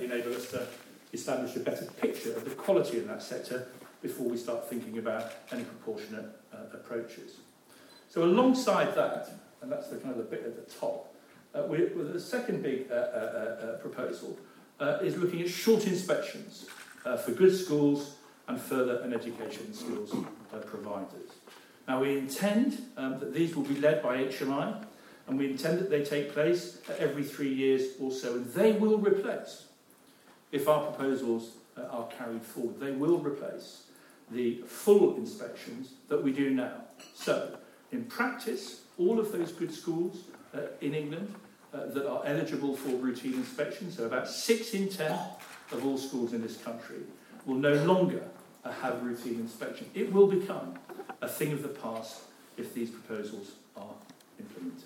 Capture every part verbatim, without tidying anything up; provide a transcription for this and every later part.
enable us to establish a better picture of the quality in that sector before we start thinking about any proportionate uh, approaches. So alongside that, and that's the kind of the bit at the top, uh, we, the second big uh, uh, uh, proposal uh, is looking at short inspections uh, for good schools and further and education skills uh, providers. Now we intend um, that these will be led by H M I, and we intend that they take place every three years or so, and they will replace, if our proposals uh, are carried forward, they will replace the full inspections that we do now. So, in practice, all of those good schools uh, in England uh, that are eligible for routine inspections, so about six in ten of all schools in this country, will no longer uh, have routine inspection. It will become a thing of the past if these proposals are implemented.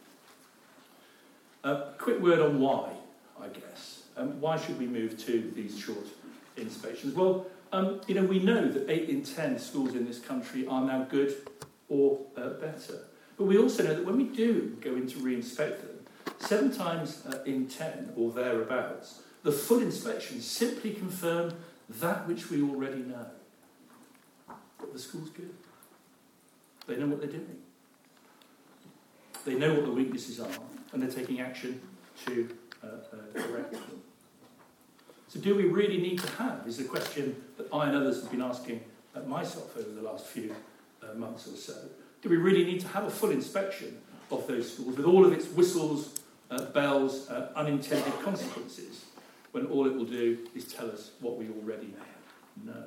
A uh, quick word on why, I guess. Um, why should we move to these short inspections? Well, um, you know, we know that eight in ten schools in this country are now good or uh, better. But we also know that when we do go in to re-inspect them, seven times uh, in ten or thereabouts, the full inspections simply confirm that which we already know. That the school's good. They know what they're doing. They know what the weaknesses are, and they're taking action to uh, uh, correct them. So do we really need to have, is a question that I and others have been asking uh, myself over the last few uh, months or so. Do we really need to have a full inspection of those schools with all of its whistles, uh, bells, uh, unintended consequences, when all it will do is tell us what we already know?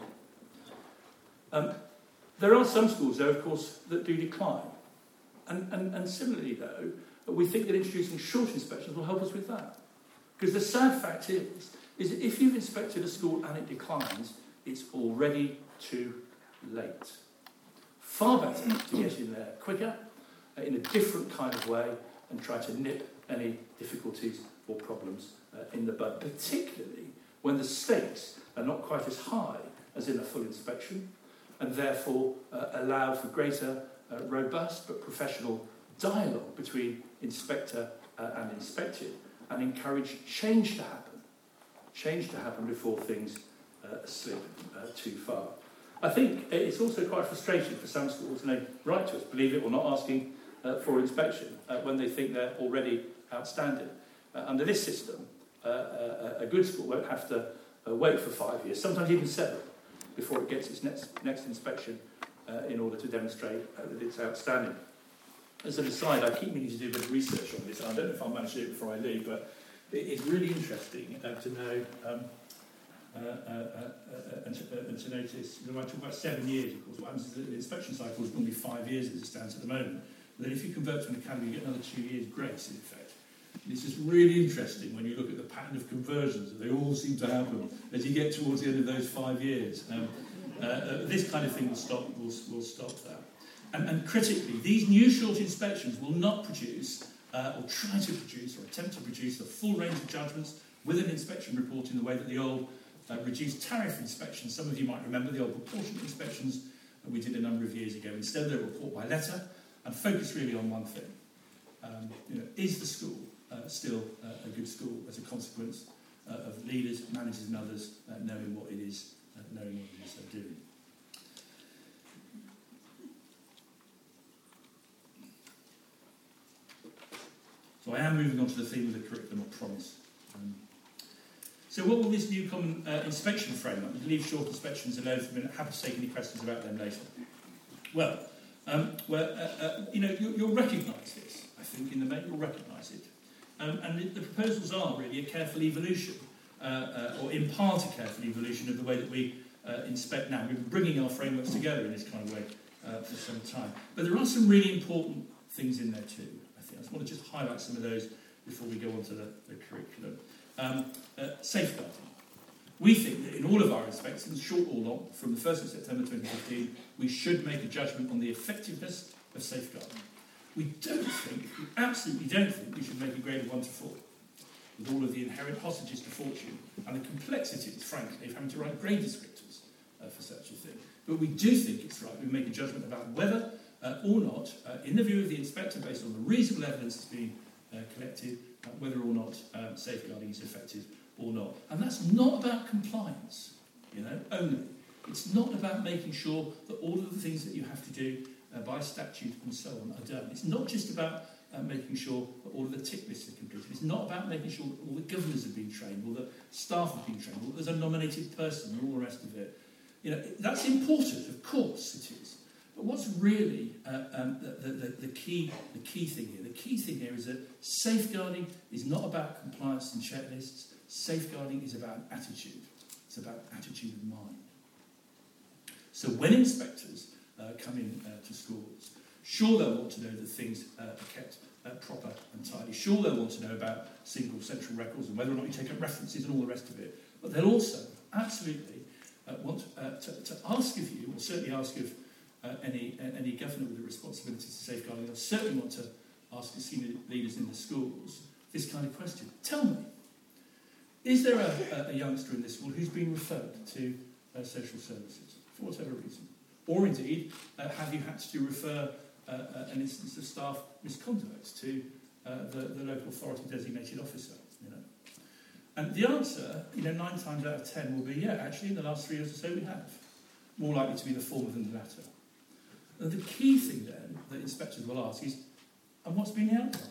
Um, there are some schools, though, of course, that do decline. And, and, and similarly, though, we think that introducing short inspections will help us with that. Because the sad fact is, is that if you've inspected a school and it declines, it's already too late. Far better to get in there quicker, uh, in a different kind of way, and try to nip any difficulties or problems uh, in the bud, particularly when the stakes are not quite as high as in a full inspection, and therefore uh, allow for greater uh, robust but professional dialogue between inspector uh, and inspected, and encourage change to happen. Change to happen before things uh, slip uh, too far. I think it's also quite frustrating for some schools, and they write to us, believe it or not, asking uh, for inspection uh, when they think they're already outstanding. Uh, under this system, uh, a, a good school won't have to uh, wait for five years, sometimes even seven, before it gets its next, next inspection uh, in order to demonstrate uh, that it's outstanding. As an aside, I keep meaning to do a bit of research on this, and I don't know if I'll manage to do it before I leave, but it's really interesting uh, to know um, uh, uh, uh, uh, and, to, uh, and to notice, you know, I talk about seven years, of course. What happens is that the inspection cycle is normally five years as it stands at the moment. But then if you convert to an academy, you get another two years grace, in effect. And it's just really interesting when you look at the pattern of conversions. They all seem to happen as you get towards the end of those five years. Um, uh, uh, this kind of thing will stop, will, will stop that. And, and critically, these new short inspections will not produce, uh, or try to produce, or attempt to produce the full range of judgments with an inspection report in the way that the old uh, reduced tariff inspections, some of you might remember the old proportionate inspections that we did a number of years ago. Instead, they'll report by letter and focus really on one thing. Um, you know, is the school uh, still uh, a good school as a consequence uh, of leaders, managers and others uh, knowing what it is, uh, knowing what it is they're doing? So I am moving on to the theme of the curriculum of promise. Um, so what will this new common uh, inspection framework, leave short inspections alone for a minute, happy to take any questions about them later. Well, um, well uh, uh, you know, you, you'll recognise this, I think, in the main, you'll recognise it. Um, and the, the proposals are really a careful evolution, uh, uh, or in part a careful evolution of the way that we uh, inspect now. We've been bringing our frameworks together in this kind of way uh, for some time. But there are some really important things in there too. I just want to just highlight some of those before we go on to the, the curriculum. Um, uh, safeguarding. We think that in all of our inspections, short or long, from the first of September twenty fifteen, we should make a judgment on the effectiveness of safeguarding. We don't think, we absolutely don't think we should make a grade of one to four, with all of the inherent hostages to fortune and the complexities, frankly, of having to write grade descriptors uh, for such a thing. But we do think it's right we make a judgment about whether Uh, or not, uh, in the view of the inspector, based on the reasonable evidence that's been uh, collected, uh, whether or not um, safeguarding is effective or not. And that's not about compliance, you know, only. It's not about making sure that all of the things that you have to do uh, by statute and so on are done. It's not just about uh, making sure that all of the tick lists are completed. It's not about making sure that all the governors have been trained, all the staff have been trained, or that there's a nominated person, and all the rest of it. You know, that's important, of course it is. But what's really uh, um, the, the, the, key, the key thing here? The key thing here is that safeguarding is not about compliance and checklists. Safeguarding is about attitude. It's about attitude of mind. So when inspectors uh, come in uh, to schools, sure they'll want to know that things uh, are kept uh, proper and tidy. Sure they'll want to know about single central records and whether or not you take up references and all the rest of it. But they'll also absolutely uh, want uh, to, to ask of you, or certainly ask of uh, any, uh, any governor with a responsibility to safeguarding, they'll certainly want to ask the senior leaders in the schools this kind of question. Tell me, is there a, a youngster in this school who's been referred to uh, social services for whatever reason? Or indeed, uh, have you had to refer uh, uh, an instance of staff misconduct to uh, the, the local authority designated officer? You know? And the answer, you know, nine times out of ten will be, yeah, actually in the last three years or so we have. More likely to be the former than the latter. And the key thing then that inspectors will ask is, and what's been the outcome?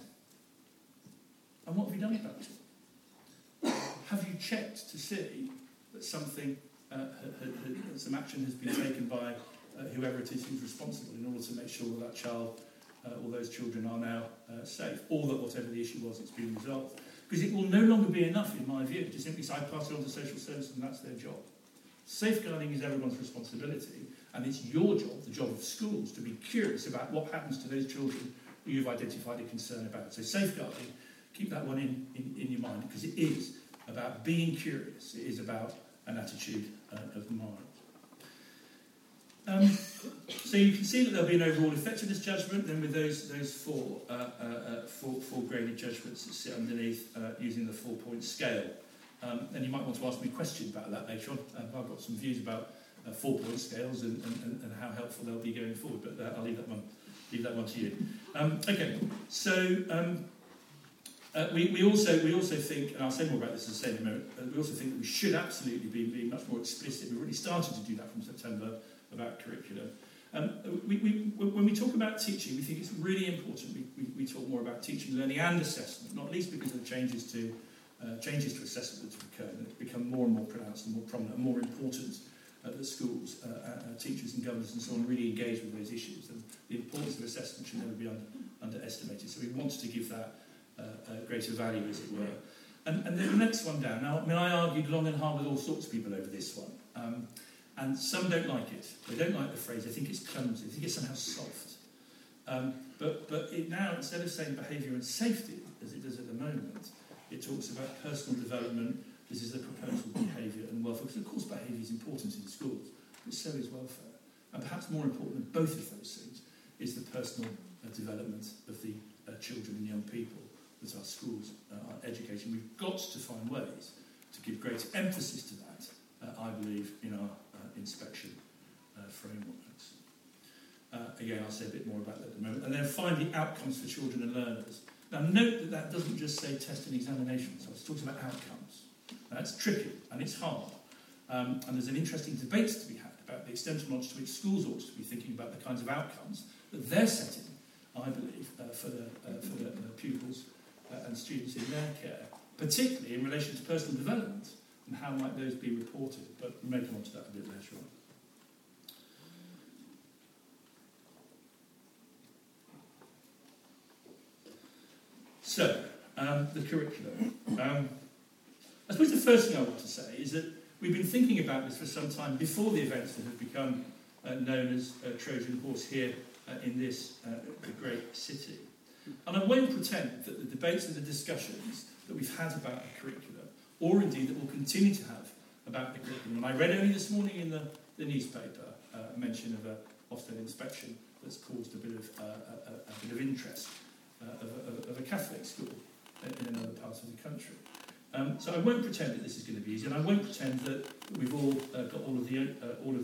And what have you done about it? Have you checked to see that something, uh, had, had, some action has been taken by uh, whoever it is who's responsible in order to make sure that that child uh, or those children are now uh, safe, or that whatever the issue was, it's been resolved? Because it will no longer be enough, in my view, to simply say, I pass it on to social services and that's their job. Safeguarding is everyone's responsibility, and it's your job, the job of schools, to be curious about what happens to those children who you've identified a concern about. So safeguarding, keep that one in, in, in your mind, because it is about being curious. It is about an attitude uh, of mind. Um, so you can see that there'll be an overall effectiveness judgment, then with those those four, uh, uh, uh, four, four graded judgments that sit underneath uh, using the four-point scale. Um, and you might want to ask me a question about that later on. Um, I've got some views about uh, four-point scales and, and, and how helpful they'll be going forward, but uh, I'll leave that one, leave that one to you. Um, okay, so um, uh, we, we also we also think, and I'll say more about this in a second moment, uh, we also think that we should absolutely be being much more explicit. We've already started to do that from September about curriculum. Um, we, we, when we talk about teaching, we think it's really important we, we, we talk more about teaching, learning and assessment, not least because of the changes to uh, changes to assessment that have occurred, and it's become more and more pronounced and more prominent and more important uh, that schools, uh, uh, teachers and governors and so on really engage with those issues. And the importance of assessment should never be un- underestimated. So we wanted to give that uh, uh, greater value, as it were. And, and then the next one down. Now, I mean, I argued long and hard with all sorts of people over this one. Um, And some don't like it. They don't like the phrase. They think it's clumsy. They think it's somehow soft. Um, but but it now, instead of saying behaviour and safety, as it does at the moment, it talks about personal development. This is the proposal behaviour and welfare. Because, of course, behaviour is important in schools, but so is welfare. And perhaps more important than both of those things is the personal uh, development of the uh, children and young people that our schools uh, are educating. We've got to find ways to give greater emphasis to that, uh, I believe, in our inspection uh, frameworks. Uh, again, I'll say a bit more about that at the moment. And then finally, outcomes for children and learners. Now, note that that doesn't just say test and examinations. I was talking about outcomes. Now, that's tricky and it's hard. Um, and there's an interesting debate to be had about the extent to which schools ought to be thinking about the kinds of outcomes that they're setting, I believe, uh, for the, uh, for the, the pupils uh, and students in their care, particularly in relation to personal development. And how might those be reported? But we may come on to that a bit later on. So, um, the curriculum. Um, I suppose the first thing I want to say is that we've been thinking about this for some time before the events that have become uh, known as uh, Trojan Horse here uh, in this uh, great city. And I won't pretend that the debates and the discussions that we've had about the curriculum, or indeed that we'll continue to have about the curriculum. And I read only this morning in the, the newspaper uh, a mention of a Ofsted inspection that's caused a bit of, uh, a, a bit of interest uh, of, a, of a Catholic school in another part of the country. Um, so I won't pretend that this is going to be easy, and I won't pretend that we've all uh, got all of the uh, all of